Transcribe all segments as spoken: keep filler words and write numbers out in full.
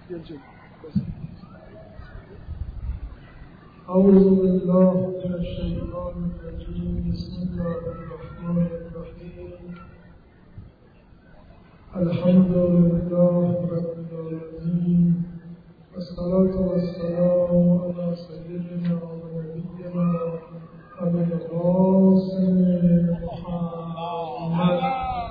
أعوذ بالله من الشيطان الرجيم بسم الله الرحمن الرحيم الحمد لله رب العالمين والصلاة والسلام على سيدنا ونبينا أبي القاسم محمد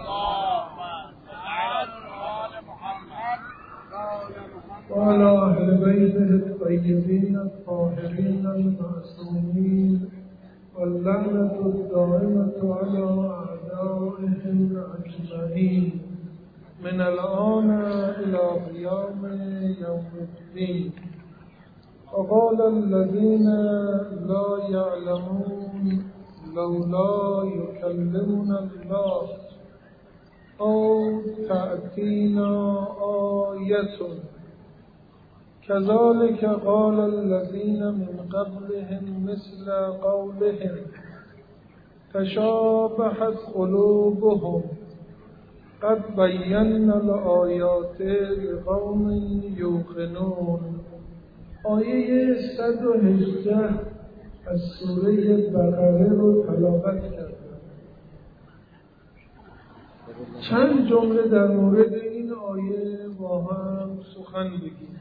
وعلى أهل بيته الطيبين الطاهرين المعصومين واللعنة الدائمة على أعدائهم أجمعين من الآن إلى قيام يوم الدين. وقال الذين لا يعلمون لولا يكلمنا الله أو تأتينا آية كذلك قال الذين من قبلهم مثل قولهم تشابهت قلوبهم قد بينا الآيات لقوم یوقنون. آیه صد و هجده از سوره بقره رو تلاوت کردم. چند جمله در مورد این آیه با هم سخن بگیم.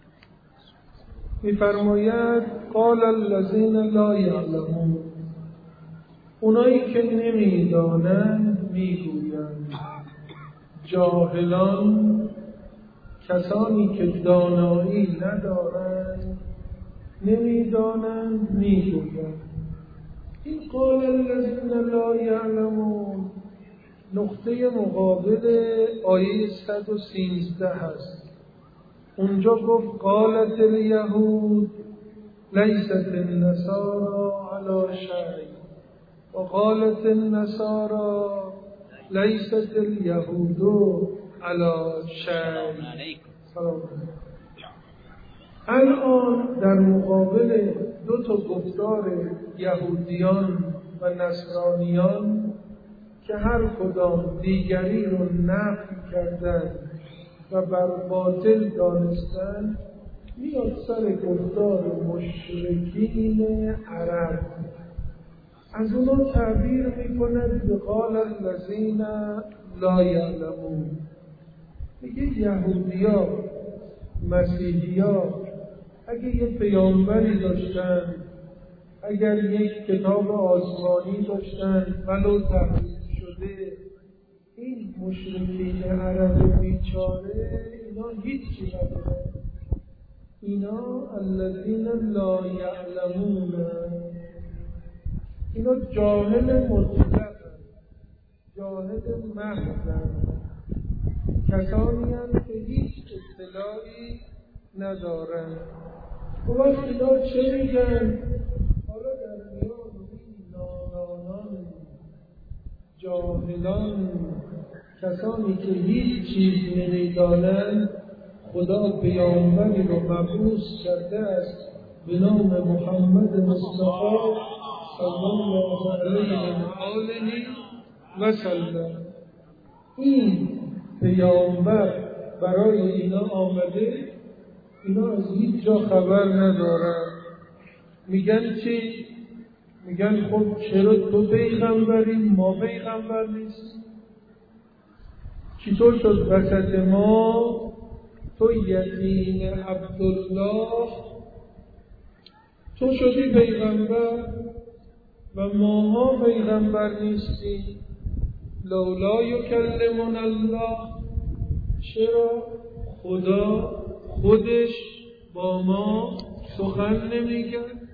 می‌فرماید قال الذین لا یعلمون، اونایی که نمی‌دانند میگویند. جاهلان، کسانی که دانایی ندارند نمی‌دانند میگویند. این قال الذین لا یعلمون نقطه مقابل آیه صد و سیزده هست. اونجا گفت قالت الیهود لیست النصارى علی شیء و قالت النصارى لیست الیهود علی شیء. الان در مقابل دو تا گفتار یهودیان و نصرانیان که هر کدام دیگری رو نفی کردند و بر باطل دانستند، میاد سر گفتار مشرکین عرب. از اونا تعبیر میکند به قال الذین لا یعلمون. میگه یهودیا، مسیحیا اگه یه پیامبری داشتن، اگر یک کتاب آسمانی داشتن ولو تحریف شده، این مشرکین عرب بیچاره اینا هیچی ندارن. اینا الذین لا یعلمون، اینا جاهل مطلق، جاهل محض، کسانی هستند که هیچ اطلاعی ندارن. و وقت اینا چه میگن؟ حالا در میان این نادانان، جاهلان، کسانی که هیچ چیز نمیدانند، خدا پیامبری رو مبعوث کرده است به نام محمد مصطفی صلی الله علیه و آله و سلم. این پیامبر برای اینا آمده، اینا از هیچ جا خبر ندارن. میگن چی؟ میگن خب چرا تو پیغمبری ما پیغمبر نیستیم؟ چطور شد وسط ما تو یقین عبدالله تو شدی پیغمبر و ماها پیغمبر نیستیم؟ لولا یکلمنا الله، چرا خدا خودش با ما سخن نمیگه؟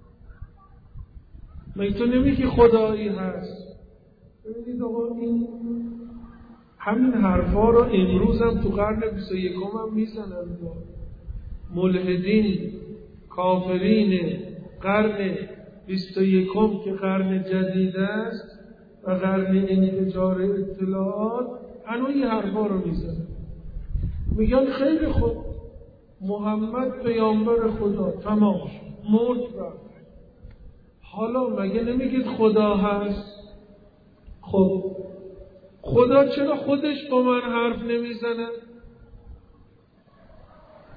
مگه تو نمیگی خدایی هست؟ ببینید آقا، این همین حرفا رو امروز هم تو قرن بیست و یکم هم میزنن. ملحدین، کافرین قرن بیست و یکم که قرن جدید است و قرن انفجار اطلاعات، هنوز این حرفا رو میزنن. میگن خیلی خوب، محمد پیامبر خدا، تمام مرد رفت. حالا مگه نمیگید خدا هست؟ خب خدا چرا خودش با من حرف نمیزنه؟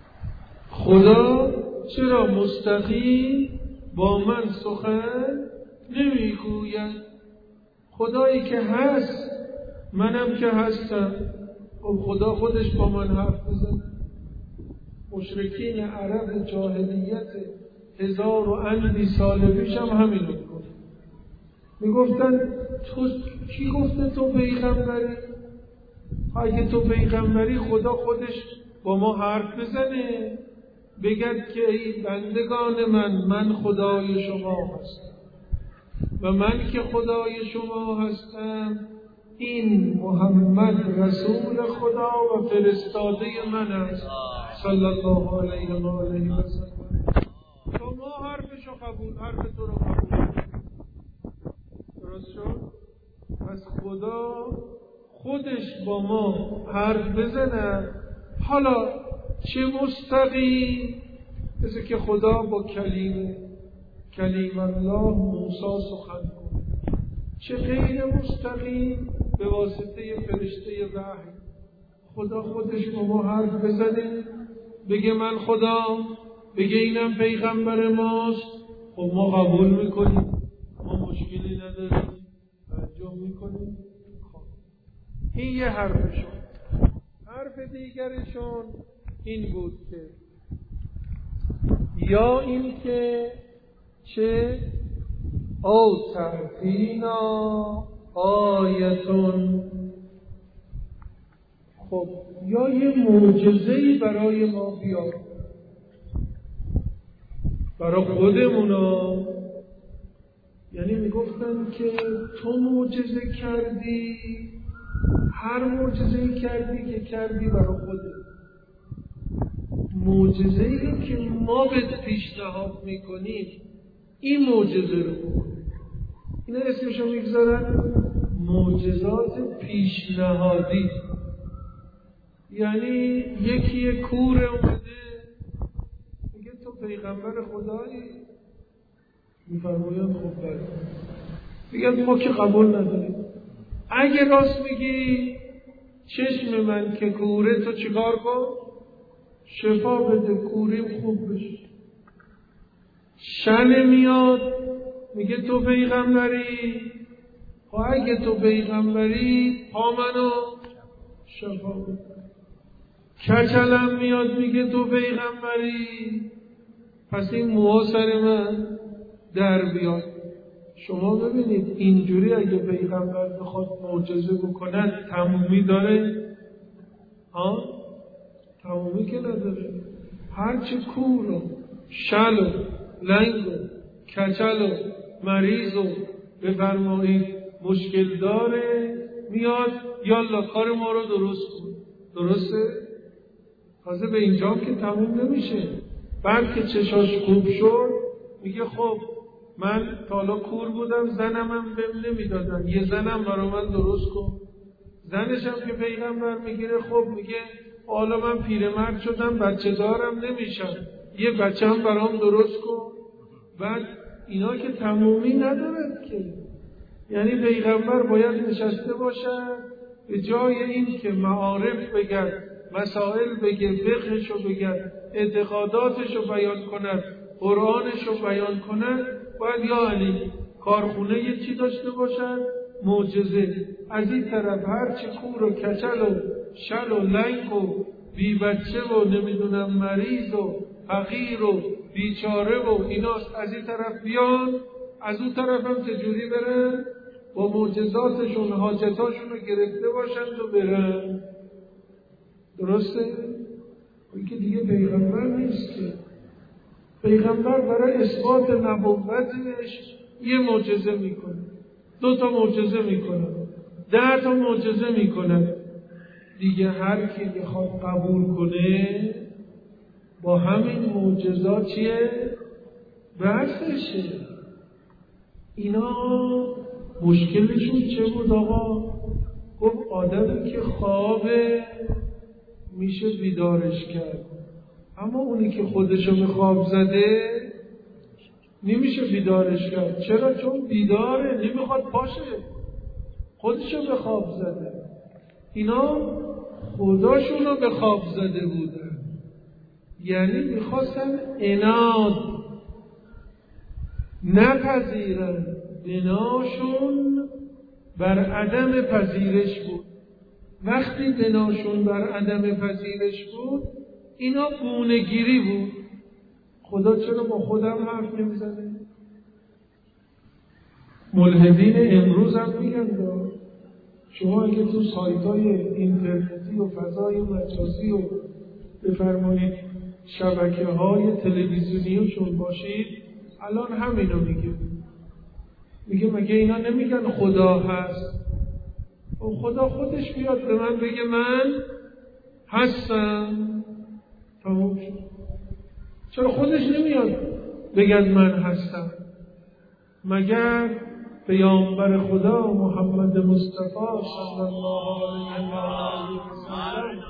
خدا چرا مستقیم با من سخن نمیگوید؟ خدایی که هست، منم که هستم، خب خدا خودش با من حرف بزنه. مشرکین عرب جاهلیت هزار و اندی سال پیش هم همین رو گفت. میگفتن تو کی گفته تو پیغمبری؟ اگه تو پیغمبری خدا خودش با ما حرف بزنه، بگد که ای بندگان من، من خدای شما هستم و من که خدای شما هستم، این محمد رسول خدا و فرستاده من است صلی الله علیه و آله و سلم. شما حرفشو قبول، حرف تو رو قبول. درست شد؟ پس خدا خودش با ما حرف بزنه. حالا چه مستقیم، مثل که خدا با کلیم کلیم الله موسی سخن کنه، چه غیر مستقیم به واسطه فرشته وحی خدا خودش با ما حرف بزنه، بگه من خدا، بگه اینم پیغمبر ماست. خب ما قبول میکنیم، ما مشکلی نداریم، انجام میکنیم. خب این یه حرفشون. حرف دیگرشون این بود که یا این که چه او تعطینا آیتون، خب یا یه معجزه‌ای برای ما بیار، برای خودمونا. یعنی میگفتن که تو معجزه کردی، هر معجزه‌ای کردی که کردی برای خودت، معجزه‌ای رو که ما بهت پیشنهاد میکنیم این معجزه رو بکن. اینا اسمشو میگذارن معجزات پیشنهادی. یعنی یکی کوره اومده میگه تو پیغمبر خدایی؟ میفرمایند خب بله. میگن ما که قبول نداریم. اگه راست میگی چشم من که کوره، تو چیکار کن؟ شفا بده، کوریم خوب بشه. شن میاد میگه تو پیغمبری، خب اگه تو پیغمبری پا منو شفا بده. کچلم میاد میگه تو پیغمبری، پس این موها سر من در بیاد. شما ببینید اینجوری اگه پیغمبر بخواد معجزه بکنن تمومی داره؟ ها؟ تمومی که نداره. هرچی کور و شل و لنگ و کچل و مریض و بفرمایید مشکل داره میاد یالا کار ما رو درست کن. درسته؟ تازه به اینجام که تموم نمیشه، بلکه چشاش خوب شد میگه خب من تالا کور بودم، زنم هم بهم نمیدادن، یه زنم برای من درست کن. زنش هم که پیغمبر میگیره، خب میگه حالا من پیرمرد شدم بچه دارم نمیشم، یه بچه هم برام درست کن. بعد اینا که تمومی ندارد که، یعنی پیغمبر باید نشسته باشد به جای این که معارف بگرد، مسائل بگه، فقهشو بگرد، اعتقاداتشو بیان کند، قرآنشو بیان کند، باید یا علی کارخونه یه چی داشته باشد، معجزه. از این طرف هرچی کور و کچل و شل و لنگ و بی بچه و نمیدونم مریض و فقیر و بیچاره و ایناست، از این طرف بیان، از اون طرف هم چجوری برن؟ با معجزاتشون حاجتاشون رو گرفته باشند و برن. درسته؟ این که دیگه پیغمبر نیست که. پیغمبر برای اثبات نبوتش یه معجزه میکنه، دو تا معجزه میکنه، ده تا معجزه میکنه. دیگه هر کی بخواد قبول کنه با همین معجزات چیه؟ بحثشه. اینا مشکلشون چه بود آقا؟ گفت آدمی که خوابه میشه بیدارش کرد، اما اونی که خودشو به خواب زده نمیشه بیدارش کرد. چرا؟ چون بیداره، نمیخواد پاشه، خودشو به خواب زده. اینا خداشونو به خواب زده بودن، یعنی میخواستن عناد نپذیرن، بناشون بر عدم پذیرش بود. وقتی بناشون بر عدم پذیرش بود، اینا گونه‌گیری بود. خدا چرا با خودم حرف نمیزنه؟ ملحدین امروز هم میگن دا شما اگه تو سایت‌های اینترنتی و فضای مجازی و بفرمایید شبکه‌های تلویزیونیشون باشید، الان همینو میگه. میگه مگه اینا نمیگن خدا هست؟ و خدا خودش بیاد به من بگه من هستم، تموم شد. چرا خودش نمیاد بگن من هستم؟ مگر پیامبر خدا محمد مصطفی صلی الله علیه و سلم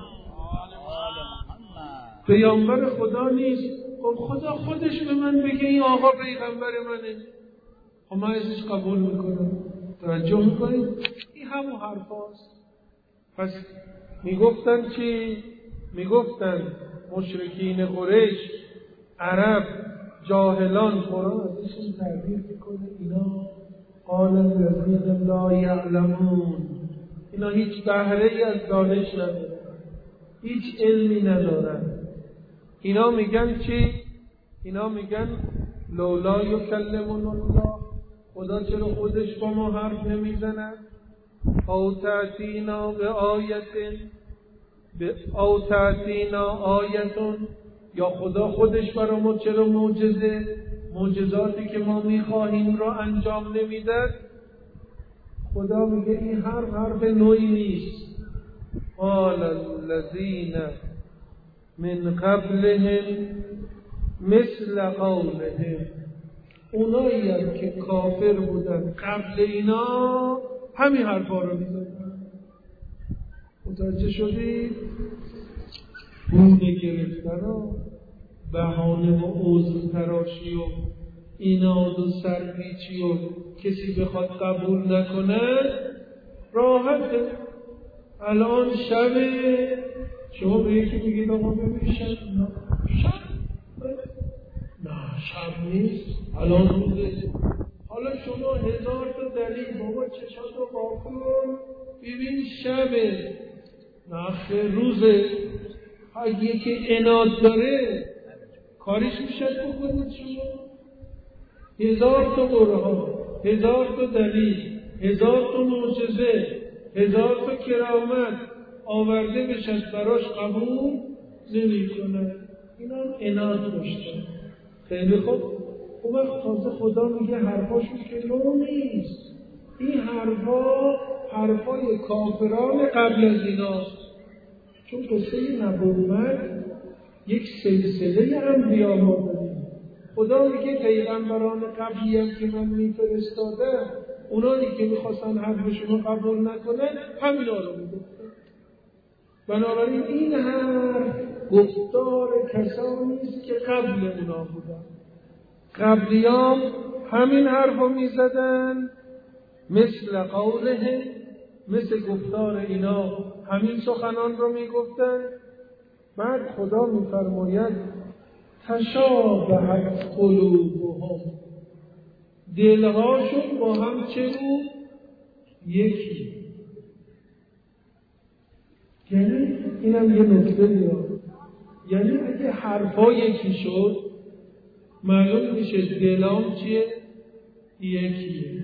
پیامبر خدا نیست؟ خب خدا خودش به من بگه این آقا پیغمبر منه، خب من ازش قبول میکنم. توجه میکنید؟ این همون حرف هاست. پس میگفتن چی؟ میگفتن مشرکین قریش، عرب، جاهلان، قرآن ازشون تعبیر میکنه اینا قال الذین لا یعلمون، اینا هیچ بهره ای از دانش ندارن، هیچ علمی ندارن. اینا میگن چی؟ اینا میگن لولا یکلمنا الله، خدا چرا خودش با ما حرف نمیزند؟ او تأتینا به آیتن او تأتینا آیتون، یا خدا خودش برای ما چرا معجزه معجزاتی که ما میخواهیم را انجام نمیدهد؟ خدا میگه این حرف حرف نوعی نیست. قال الذین من قبلهم مثل قولهم، اونایی هم که کافر بودن قبل اینا همین حرفا رو میزنن. متوجه شدید؟ بونه گرفتن و بهانه و عذر تراشی و ایناد و سرپیچی و کسی بخواد قبول نکنه راحته. الان شب شما به یکی میگید آقا ببین شب، نه شب نه شب نیست، الان روزه. حالا شما هزار تا دلیل بابا چشاتو واکن ببین شبه، نه خیر روزه. اگه که عناد داره کارش میشه بکنید. شما هزار تا برهان، هزار تا دلیل، هزار تا معجزه، هزار تا کرامت آورده بشد براش قبول نمی کنه. اینا عناد داشتن. خیلی خوب. اون وقت تازه خدا میگه حرفاشون که نو نیست، این حرفا حرفای کافران قبل از ایناست. چون قصه نبوت یک سلسله انبیا ما داریم. خدا میگه پیغمبران قبلی هم که من میفرستادم، اونایی که میخواستن حرفشون رو قبول نکنن همینا رو میگفتن. بنابراین این حرف گفتار کسانی است که قبل اونا بودن. قبلیام همین حرف رو میزدن، مثل قوله، مثل گفتار اینا همین سخنان رو میگفتن. بعد خدا میفرماید تشابهت قلوبهم، دلهاشون با هم چه بود؟ یکی. یعنی اینم یه نکته میاد، یعنی اگه حرفا یکی شد معلوم میشه دلام چیه؟ یکیه.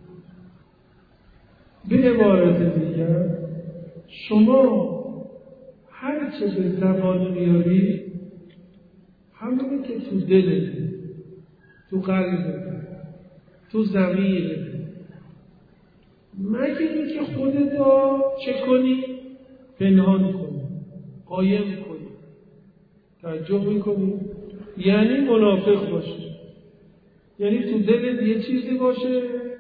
به عبارت دیگر شما هر چه به زبان میاری همونی که تو دلت، تو قلبت، تو ضمیرت، مگه اینکه خودت را چه کنی؟ پنهان کنی، قایم کنی. توجه میکنی؟ یعنی منافق باشی، یعنی تو دلت یه چیزی باشه،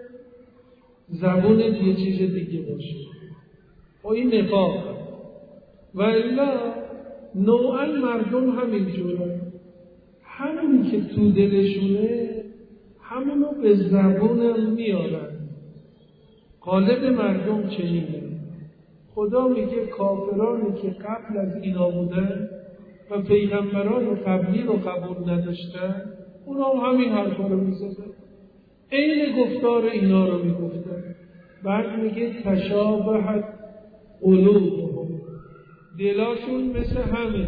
زبانت یه چیز دیگه باشه. و این نفاق. و الا نوعا مردم همین جوره، همونی که تو دلشونه همونو به زبانم میارن. غالب مردم چنینه. خدا میگه کافرانی که قبل از اینا بودن و پیغمبران قبلی رو قبول نداشتن، اونا هم همین حرفا رو میزدن، عین گفتار اینا رو میگفتن. بعد میگه تشابهت قلوبهم، دلاشون مثل همه،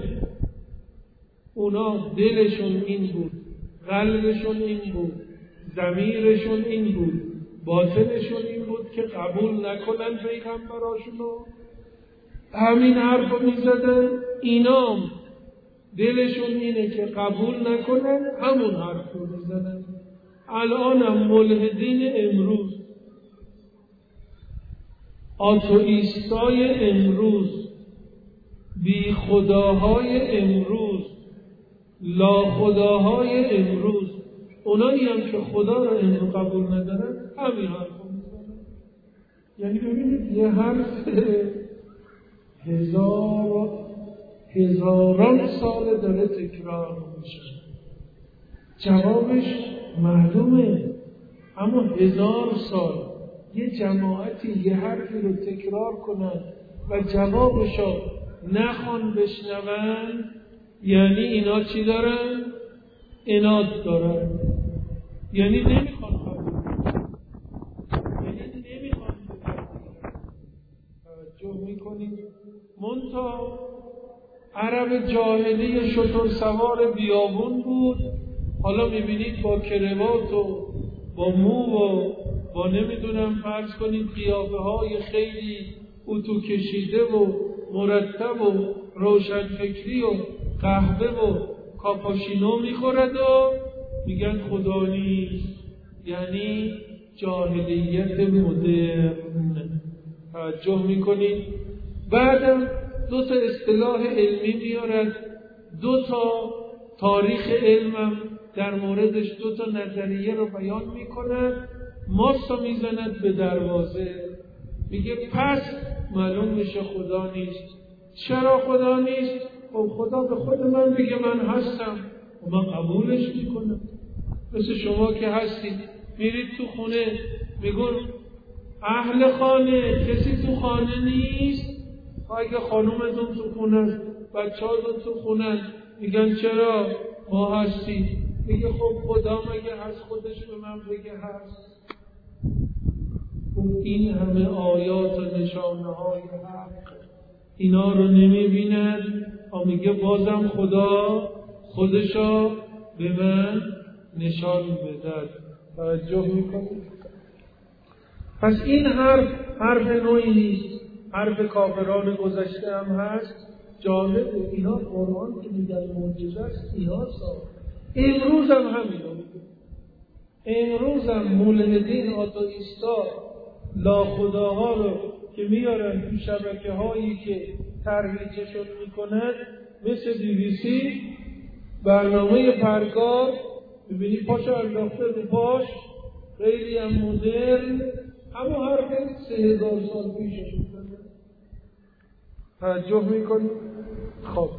اونا دلشون این بود، قلبشون این بود، ضمیرشون این بود، باطنشون این بود که قبول نکنن پیغمبراشونو، همین حرف رو میزدن. اینام دلشون اینه که قبول نکنن، همون حرف رو میزدن. الانم ملحدین امروز، آتئیستای امروز، بی خداهای امروز، لا خداهای امروز، اونایی هم که خدا را امروز قبول ندارن، همین حرف رو میزنن. یعنی ببینید یه حرف هزار هزاران سال داره تکرار میشه، جوابش معلومه، اما هزار سال یه جماعتی یه حرفی رو تکرار کنن و جوابشو نخوان بشنون، یعنی اینا چی دارن؟ عناد دارن، یعنی نمیخوان قبول کنن، یعنی نمیخوان توجه میکنید. منتها عرب جاهلی شتر سوار بیابون بود، حالا میبینید با کروات و با مو و با نمیدونم فرض کنید قیافه های خیلی اتو کشیده و مرتب و روشنفکری و قهوه و کاپاشینو میخورد و میگن خدا نیست، یعنی جاهلیت مدرن. توجه میکنید. بعدم دو تا اصطلاح علمی میارد، دو تا تاریخ علمم در موردش دو تا نظریه رو بیان میکنند، ماستا میزند به دروازه، میگه پس معلوم میشه خدا نیست. چرا خدا نیست؟ خب خدا به خود من بگه من هستم و من قبولش میکنم. مثل شما که هستید، میرید تو خونه، میگون اهل خانه، کسی تو خانه نیست؟ اگه خانومتون تو خونه است، بچه‌هاتون تو خونه است، میگن چرا؟ ما هستیم. میگه خب خدا مگه هست خودش به من بگه هست؟ این همه آیات و نشانه های حق اینا رو نمیبیند و میگه بازم خدا خودشو به من نشان بدهد. توجه میکنید؟ پس این حرف حرف نوعی نیست، حرف کافران گذشته هم هست. جالب اینا قرآن که میگن معجزه است، اینا سا امروز هم همینا میگن. امروز هم ملحدین آتئیستا لا خداها رو که میارن تو شبکه هایی که ترویجشون میکنن، مثل بی بی سی برنامه پرگار، ببینی پاشو انداخته رو پاش، خیلی هم مدرن، اما حرف سه هزار سال پیشش میکنه. توجه میکنی؟ خب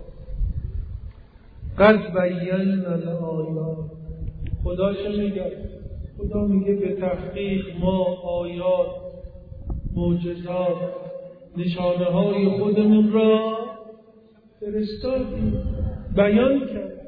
قد بینا الآیات، خدا چه میگه؟ خدا میگه به تحقیق ما آیات، معجزات، نشانه های خودمون را فرستادیم، بیان کرد،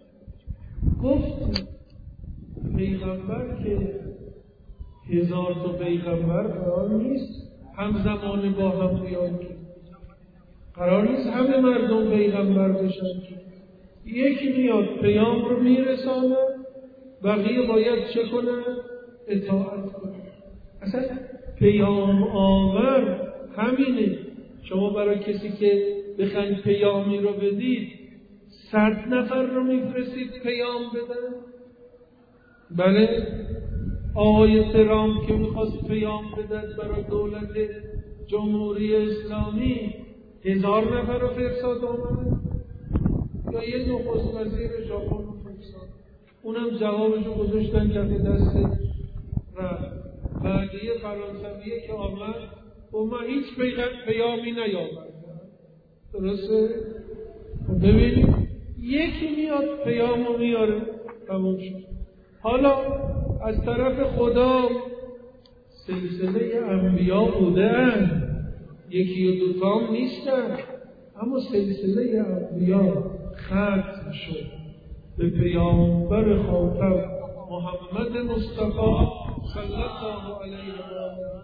گفت پیغمبر که هزار تا پیغمبر قرار نیست همزمان با هم بیان کرد، قرار نیست همه مردم پیغمبر بشن. یکی میاد پیام رو میرسانه، بقیه باید چه کنن؟ اطاعت کنن. اصلا پیام آور همینه. شما برای کسی که بخواید پیامی رو بدید، صد نفر رو میفرستید پیام بدن؟ بله، آقای ترامپ که میخواست پیام بدن برای دولت جمهوری اسلامی، هزار نفر رو فرستاد آمده، یا یه نخست وزیر ژاپن رو فرستاد، اونم جوابشو گذاشتن کف دست رفت. بعد یه فرانسویه که آمد و من هیچ پیامی نیاوردم. درسته؟ ببینید یکی میاد پیامو میاره، تموم شد. حالا از طرف خدا سلسله انبیا بودن، یکی و دوتام نیستن، اما سلسله انبیا ختم شد به پیامبر خاتم محمد مصطفی صلی الله علیه و آله.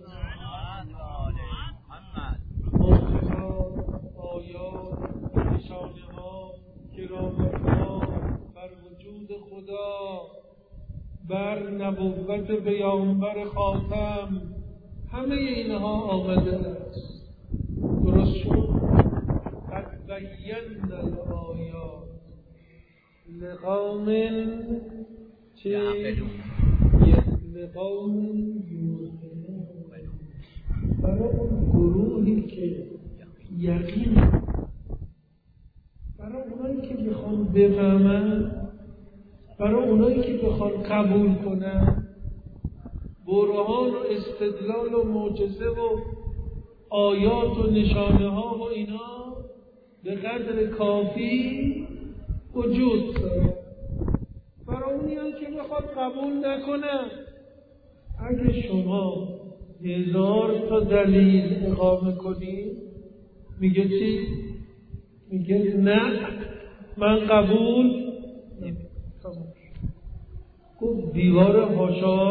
معجزات، آیات، نشانه‌ها، کرامت‌ها بر وجود خدا، بر نبوت پیامبر خاتم، همه اینها آمده است. درست شد. قد بینا الآیات لقوم چه لقوم یوقنون، برای اون گروهی که یقین، برای اونایی که بخوان بفهمن، برای اونایی که بخوان قبول کنن، برهان و استدلال و معجزه و آیات و نشانه ها و اینا به قدر کافی وجود داره. برای اونایی که بخواد قبول نکنن، اگه شما هزار تا دلیل اقامه کنی، میگه چی؟ میگه نه من قبول نمیکنم. گفت دیوار حاشا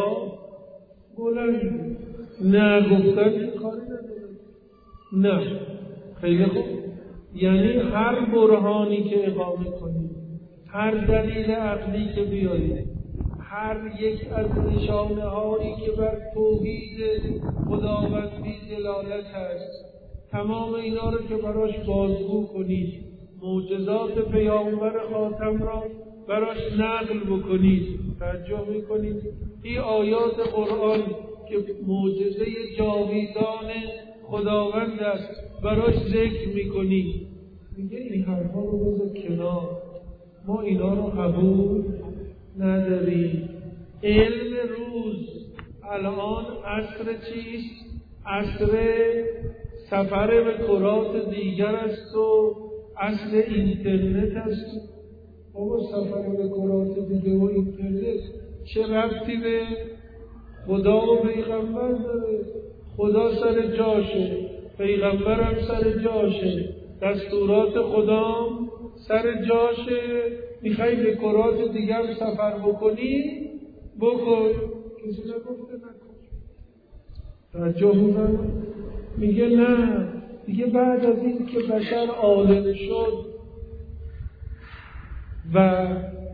بلند، نه گفتن این کاری نداره. نه خیلی خوب، یعنی هر برهانی که اقامه کنی، هر دلیل عقلی که بیاری، هر یک از نشانه هایی که بر توحید خداوندی دلالت هست، تمام اینا رو که براش بازگو کنید، معجزات پیامبر خاتم را براش نقل بکنید، توجه میکنید این آیات قرآن که معجزه جاویدان خداوند است براش ذکر میکنید، میگه این حرفا رو بذار کنار، ما اینا رو قبول نداریم. علم روز الان عصر چیست؟ عصر سفر به کرات دیگر است و عصر اینترنت است. بابا سفر به کرات دیگه و اینترنت چه ربطی به خدا و پیغمبر داره؟ خدا سر جاشه، پیغمبر هم سر جاشه، دستورات خدام سر جاشه. میخوای به کرات دیگر سفر بکنی بکن، کسی نگفته نکن. توجه میکنه؟ میگه نه دیگه بعد از این که بشر عالم شد و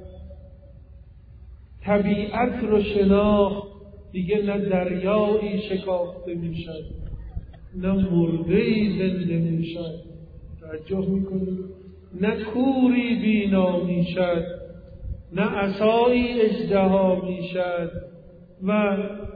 طبیعت رو شناخت، دیگه نه دریایی شکافته میشد، نه مرده‌ای زنده میشد. توجه میکنی؟ نه کوری بینا میشد، نه عصایی اژدها میشد. و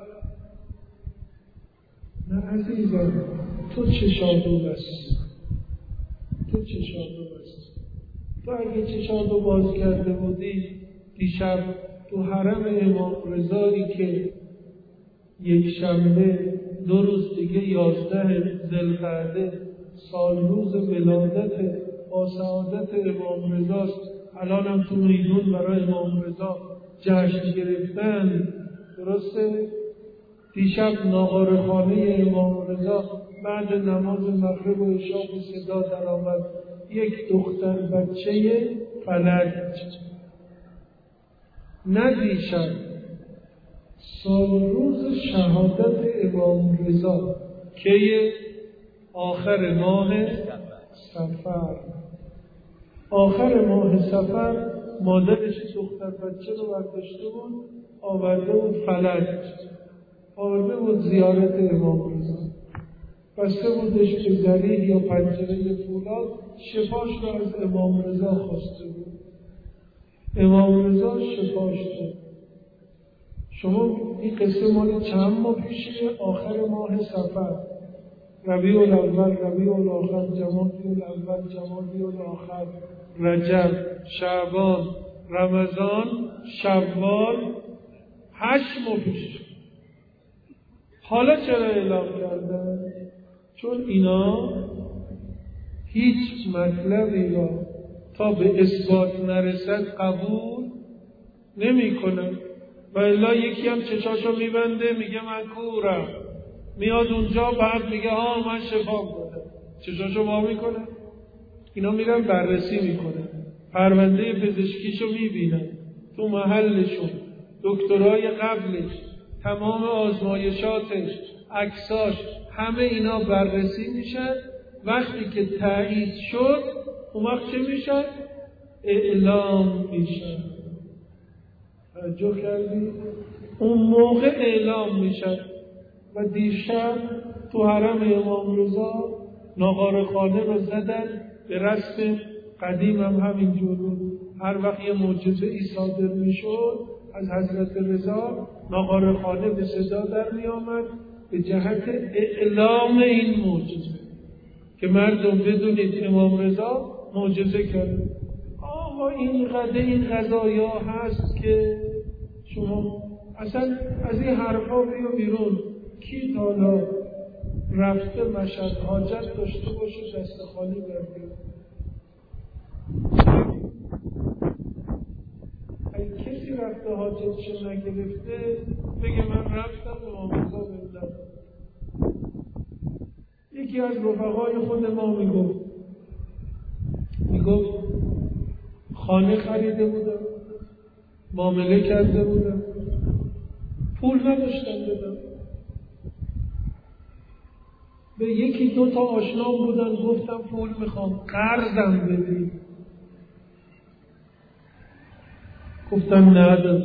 نه عزیزم تو چشادو بست، تو چشادو بست. تو اگه چشادو باز کرده بودی دیشب تو حرم امام رضایی که یک شنبه دو روز دیگه یازده ذوالقعده سال روز ولادت با سعادت امام رضاست، الان هم تو میدون برای امام رضا جشن گرفتن. درسته؟ دیشب ناقارخانه امام رضا بعد نماز مغرب و عشا به صدا در آمد، یک دختر بچه فلج. نه دیشب، سال روز شهادت امام رضا که آخر ماه صفر، آخر ماه صفر مادرش دختر بچه رو برداشته بود آورده بود فلج، آورده بود زیارت امام رضا، بسته بودش به ذریح یا پنجره فولاد، شفاش رو از امام رضا خواسته بود. امام رضا شفاش داد. شما این قصه مال چند ماه پیشه؟ آخر ماه صفر، ربیع الاول، ربیع الاخر، جمادی الاول، جمادی الاخر، رجب، شعبان، رمضان، شوال، هشت ماه پیش. حالا چرا اعلام کردن؟ چون اینا هیچ مطلبی را تا به اثبات نرسد قبول نمی کنن. و الا یکی هم چشاشو میبنده میگه من کورم، میاد اونجا بعد میگه ها من شفا بودم، چشاشو با میکنه. اینا میرن بررسی میکنه، پرونده پزشکیشو میبینن تو محلشون، دکترای قبلش، تمام آزمایشاتش، عکساش، همه اینا بررسی میشن. وقتی که تایید شد اون وقت چه میشن؟ اعلام میشن. توجه کردی؟ اون موقع اعلام میشن. و دیشب تو حرم امام رضا ناقارخانه رو زدن، به رسم قدیم هم همینجور بود. هر وقت یه معجزه ای صادر میشد از حضرت رضا، ناقارخانه به صدا در می آمد به جهت اعلام این معجزه که مردم بدونید امام رضا معجزه کرده. آقا این قدر این قضایا هست که شما اصلا از این حرفا بیا بیرون. کی تالا رفته مشهد حاجت داشته باشه دست خالی برده؟ اگه کسی رفته حاجتشو نگرفته بگه من رفتم امام رضا بردم. یکی از رفقای خود ما میگفت میگفت خانه خریده بودم، معامله کرده بودم، پول نداشتم بدم. به یکی دو تا آشنام بودن گفتم پول میخوام، قرضم بدید. گفتم ندارم.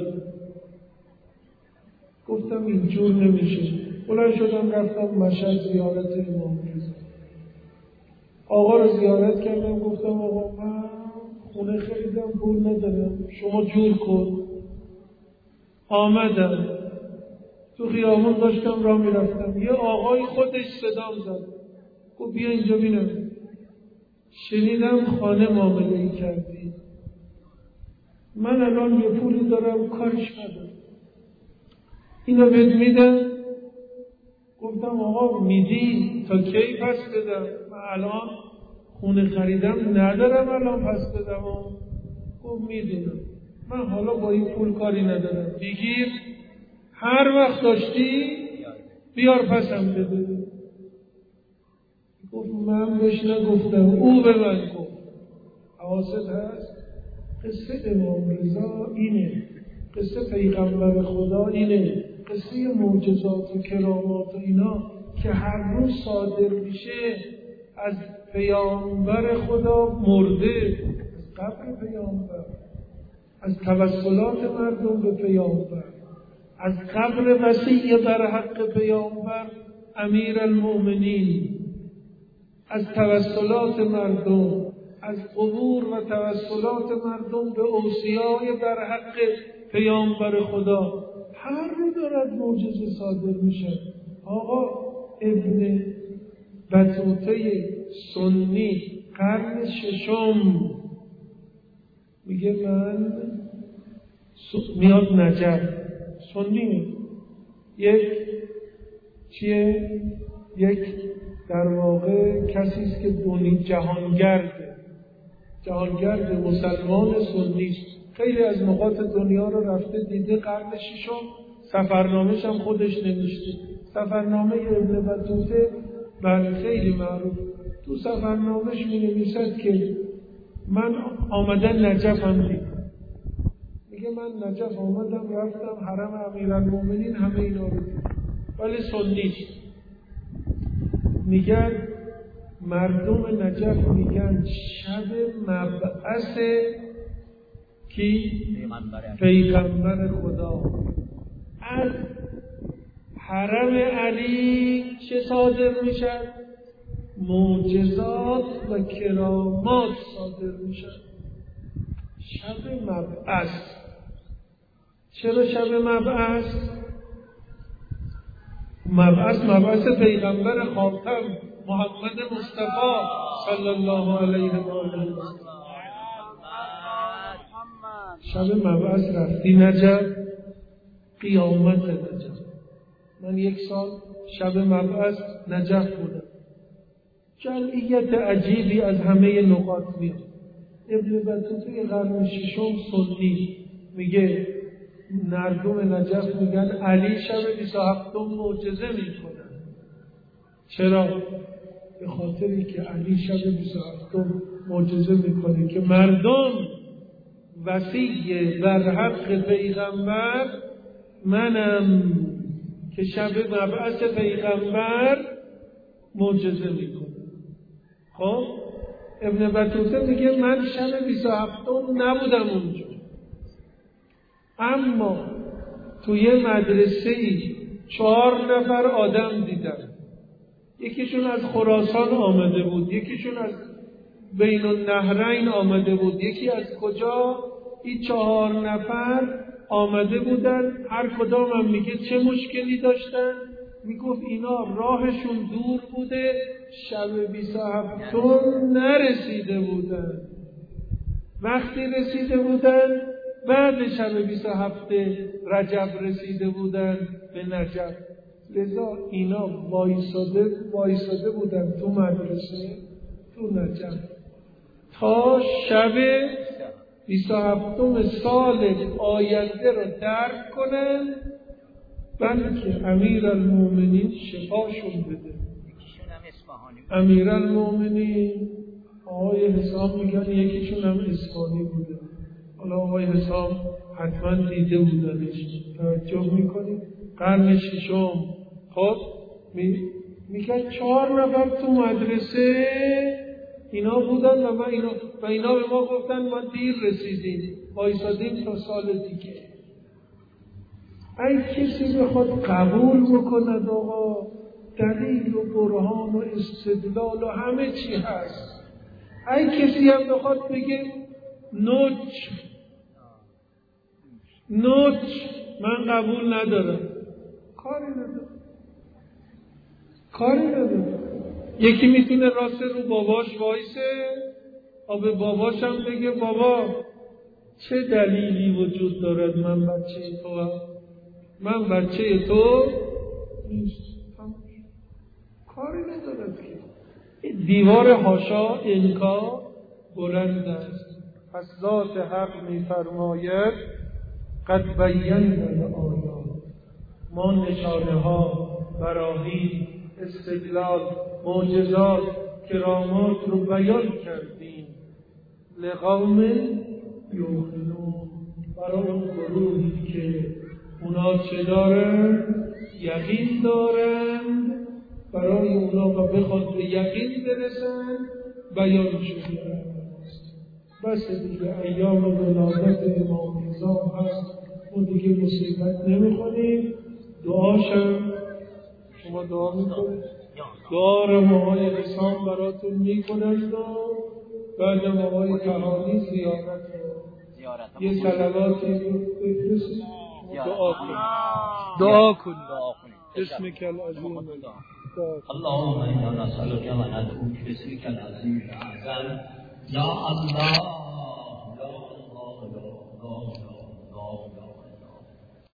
گفتم اینجور نمیشه. بلند شدم رفتم مشهد زیارت امام رضا. آقا رو زیارت کردم، گفتم آقا من خونه خریدم پول ندارم، شما جور کن. آمدم تو خیابون داشتم راه میرفتم، یه آقای خودش صدام زد، گفت بیا اینجا بینم، شنیدم خانه معامله ای کردی، من الان یه پولی دارم کارش ندارم، اینو بهت میدم. گفتم آقا میدی تا کی پس بدم؟ من الان خونه خریدم ندارم الان پس بدم. گفت میدونم، من حالا با این پول کاری ندارم، بگیر هر وقت داشتی بیار پسم بده. گفت من بهش نگفتم، او به من گفت. حواست هست؟ قصه امام رضا اینه، قصه پیغمبر خدا اینه، قصه معجزات و کرامات و اینا که هر روز صادر میشه از پیامبر خدا مرده، از قبر پیامبر، از توسلات مردم به پیامبر، از قبر وسیع بر حق پیامبر امیر المؤمنین، از توسلات مردم، از قبور و توسلات مردم به اوصیای بر حق پیامبر خدا. هر رو دارد معجزه صادر میشه. آقا ابن بطوطه سنی قرن ششم میگه من میاد نجف، سنی یک چیه؟ یک در واقع کسی است که دنیا جهانگرده، جهانگرد مسلمان سنی، خیلی از نقاط دنیا رو رفته دیده. قرن ششم سفرنامه‌ش هم خودش نوشته. سفرنامه ابن بطوطه بله خیلی معروف. تو سفرنامه‌ش می‌نویسد که من آمدن نجف هم دیدم. میگه من نجف آمدم رفتم حرم امیرالمومنین همه اینا رو دیدم، ولی سنی. میگن مردم نجف میگن شب مبعث کی؟ پیغمبر خدا. از حرم علی چه صادر میشن؟ معجزات و کرامات صادر میشن. شب مبعث. چرا شب مبعث؟ مبعث مبعث پیغمبر خاتم محمد مصطفی صلی الله علیه و آله. شب مبعث رفتی نجف، قیامت نجف. من یک سال شب مبعث نجف بودم. جمعیت عجیبی از همه نقاط میاد. ابن بطوطه قرن ششم سنی میگه مردم نجف میگن علی شب بیست و هفتم معجزه میکنن. چرا؟ به خاطری که علی شب بیست و هفتم معجزه میکنه که مردم وصی در حق پیغمبر منم که شب مبعث پیغمبر معجزه میکنه. خب ابن بطوطه میگه من شب بیست و هفتم نبودم اونجا، اما توی مدرسه‌ای چهار نفر آدم دیدم. یکیشون از خراسان آمده بود، یکیشون از بین النهرین آمده بود، یکی از کجا؟ این چهار نفر آمده بودن. هر کدام هم میگه چه مشکلی داشتن. میگفت اینا راهشون دور بوده، شب بیست و هفتم نرسیده بودن. وقتی رسیده بودن بعد شب بیست و هفت رجب رسیده بودن به نجف. لذا اینا وایساده وایساده بودن تو مدرسه تو نجف تا شب بیست و هفتم سال آینده رو درک کنن، بلکه امیرالمومنین شفاشون بده. امیرالمومنین آقای حسام میگن یکیشون هم اصفهانی بوده. حالا آقای حسام حتما دیده بودنش، توجه میکنید. قرن ششم. خب میگن چهار نفر تو مدرسه اینا بودن و, اینا و اینا به ما گفتن ما دیر رسیدیم، وایسادیم تا سال دیگه. ای کسی بخواد قبول بکند آقا دلیل و برهان و استدلال و همه چی هست، ای کسی هم بخواد بگه نوچ نوچ من قبول ندارم، کاری ندارم کاری ندارم. یکی میتونه راست رو باباش وایسه و به باباش هم بگه بابا چه دلیلی وجود دارد من بچه تو هم من بچه تو نیست، کاری ندارد که. دیوار حاشا انکار بلند است. پس ذات حق میفرماید قد بینا الآیات، ما نشانه ها، براهین، استدلال، معجزات، کرامات رو بیان کردیم. لقوم یوقنون، برای اون گروهی که اونا چه دارن؟ یقین دارن. برای اونا و بخواد به یقین برسن بیان شده. بس دیگه ایام ولادت امام نظام هست، اون دیگه مصیبت نمیخونیم. دعاشم شما دعا میکنید، دعا رو آقای حسام براتون میکنند و بعد آقای تهانی زیارت رو یه صلواتی بفرستید دعا کنید. دعا کنید اسمک العظیم. اللهم انا نسألك و ندعوك باسمك العظیم الاعظم. یا الله